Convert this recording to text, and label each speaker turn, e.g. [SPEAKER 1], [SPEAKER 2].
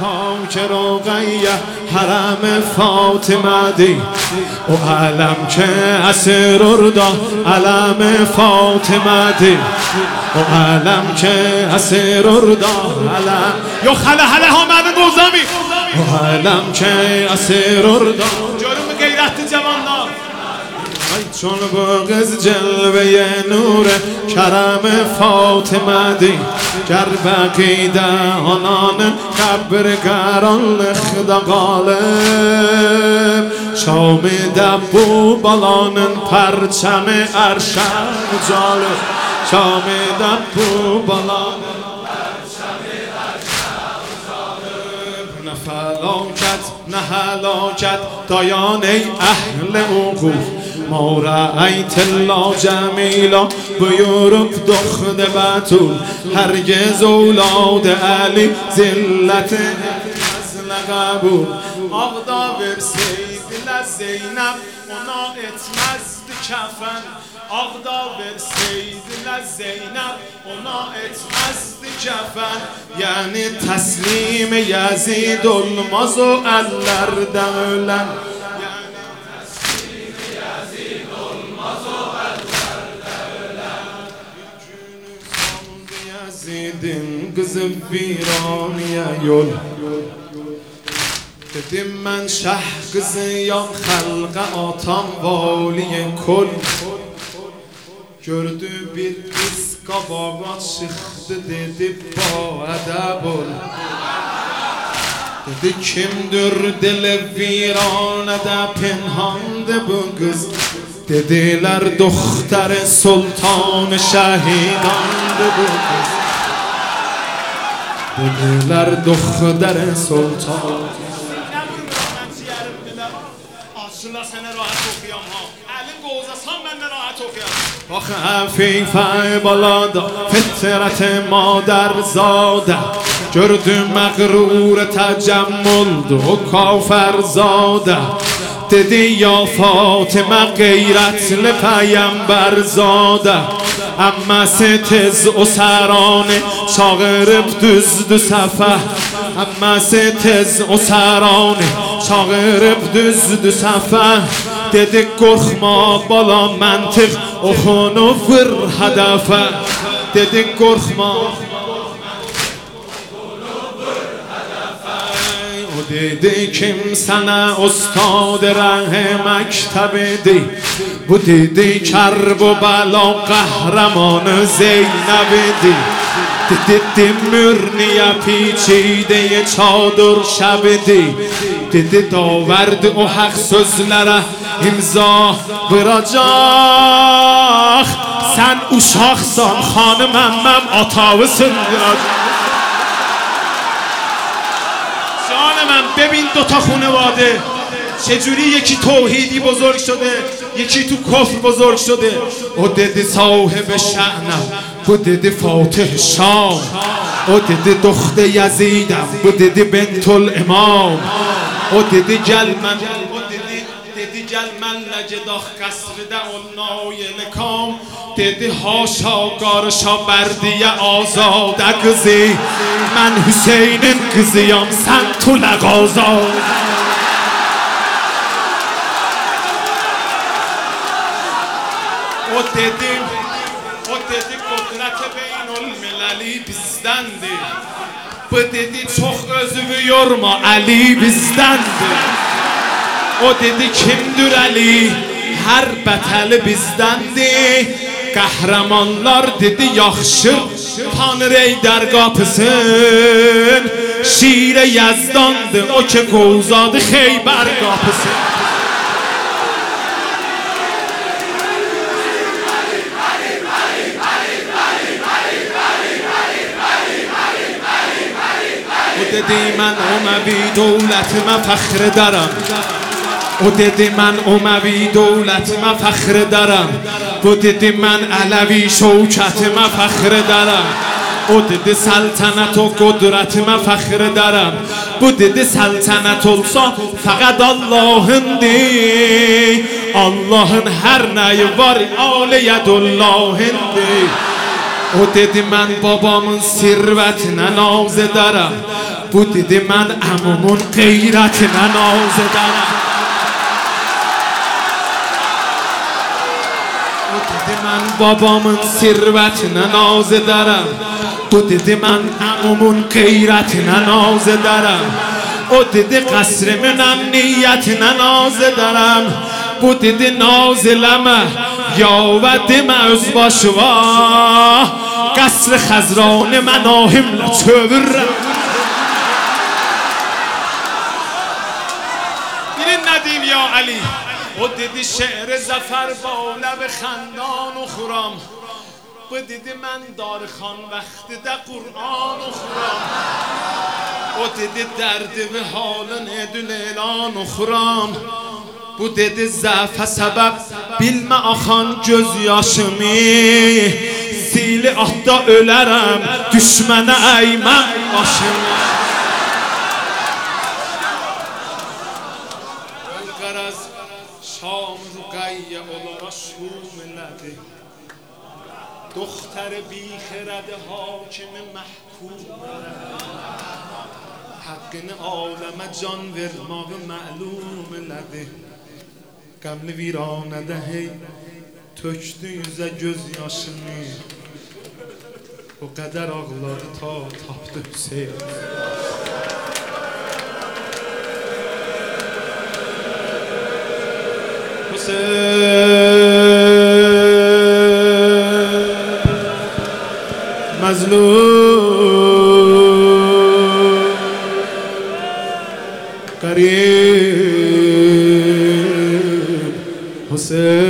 [SPEAKER 1] خاک رقیه حرم فاطمه دی و علم که اسر اردا علم فاطمه دی و علم که اسر اردا علم یا خله هله ها من گوزمی و علم که اسر اردا جلوم غیرت جوانان چون بغز جلوه نور کرم فاطمه دی گر بقیده آنان قبرگران خدا غالب شام دبو بالانن پرچم ارشم جالب شام دبو بالانن پرچم ارشم جالب نه فلاکت نه هلاکت دایان ای اهل عقوق ما رأیت الله جمیلا بیورب دخد بطول هرگز اولاد علی زلت نزل قبول آغدا ورسید لزینب اونا اتمزد کفن آغدا ورسید لزینب اونا اتمزد کفن یعنی تسلیم یزید الماز و اللر دولن Yazidin kızı viraniye yol Dedim ben şah kızıyam halqa atam valiye kol Gördü bir kız kabağa çıktı dedi ba edeb ol Dedi kimdir dili viranede pinhandı bu kız Dediler دختر سلطان شهیدانdı bu kız Dediler دختر سلطان Aslında sana rahat okuyam ha Elin qozasan mən rahat okuyam Bax əfifə balada fitrət madər zadə Gördüm məğrur təcəmmüldü o kafər zadə Dedi ya Fatıma qeyrətli peyğəmbər zadə Əmməsi tez o sərani çağırıb düzdü səfə Əmməsi tez o sərani çağırıb düzdü səfə Dedi qorxma bala məntiq oxunu vır hədəfə Dedi qorxma Dedi kim sana ustad ره مکتبی Bu dedi کرب و بلا قهرمان زینبی Dedi mürniye پیچیده çadır şəbidi Dedi daverdi o haq sözlərə imza vuracaq Sən uşaqsan xanım əmməm atavısın من ببین دوتا خانواده چجوری یکی توحیدی بزرگ شده یکی تو کفر بزرگ شده او دیدی صاحب شأنم او دیدی فاتح شام او دیدی دخت یزیدم او دیدی بنت الامام او دیدی گل من دیدی گل من لجداخ قصرده اولنای لکام دیدی هاشا قارشا بردی آزاده قزی من حسین'in kızıyam sen tula gazal O dedi kudret beynülmelali bizdendi Bu dedi çok özümü yorma Ali bizdendi O dedi kimdir Ali her beteli bizdendi Qəhrəmanlar dedi yaxşı Tanrı ey dər qapısın Şirə Yəzdandır o ki qovzadı Xeybər qapısın O dedi mən Uməvi dövlətimə fəxr edərəm O dedi mən Uməvi dövlətimə fəxr edərəm Bu dedi mən Ələvi şövkətimə fəxr edərəm O dedi səltənət o qudrətimə fəxr edərəm Bu dedi səltənət olsa fəqət Allahındır Allahın hər nəyi var aliyyədullahındır O dedi mən babamın sirvətinə naz edərəm بود دیده من عمومون غیرت ننازه دارم بود دیده من بابامون ثروت ننازه دارم بود دیده من عمومون غیرت ننازه دارم بود دیده قصر منم نیت ننازه دارم بود دیده نازلمه یا ودم از باشوا قصر خزران مناهم لچور بیرین ندیم یا علی و دیدی شعر زفر با لب خندان و خورام و دیدی من دار خان وقت ده قرآن و خورام و دیدی درد به حال ندل اعلان و خورام bu dedi zəfə səbəb bilmə axan göz yaşımı Sili atda ölərəm düşmənə əyməm başımı Qaraz şam rüqəyyə olara şum elədi Doktor bixirədi hakimi məhkum Haqqını aləmə can vermağı məlum elədi Qəmli viranədə hey tökdü yüzə göz yaşını O qədər ağladı ta tapdı Hüseyin Hüseyin Məzlum Qarib Hüseyin